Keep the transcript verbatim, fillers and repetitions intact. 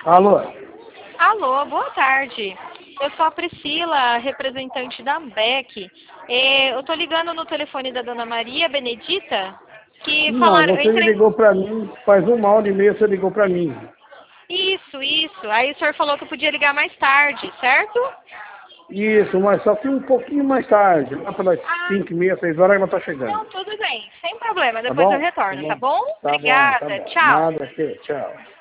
Alô? Alô, boa tarde. Eu sou a Priscila, representante da Ambec. É, eu tô ligando no telefone da Dona Maria Benedita, que Não, falaram... eu você me entrei... ligou pra mim, faz uma hora e meia você ligou pra mim. Isso, isso. Aí o senhor falou que eu podia ligar mais tarde, certo? Isso, mas só que um pouquinho mais tarde, lá pelas Ah, cinco e meia, seis horas ela tá chegando. não, tudo bem. Sem problema. Tá Depois eu bom? Tá retorno, tá bom? bom? Tá bom, tá Obrigada. bom. Tchau. Nada, que tchau.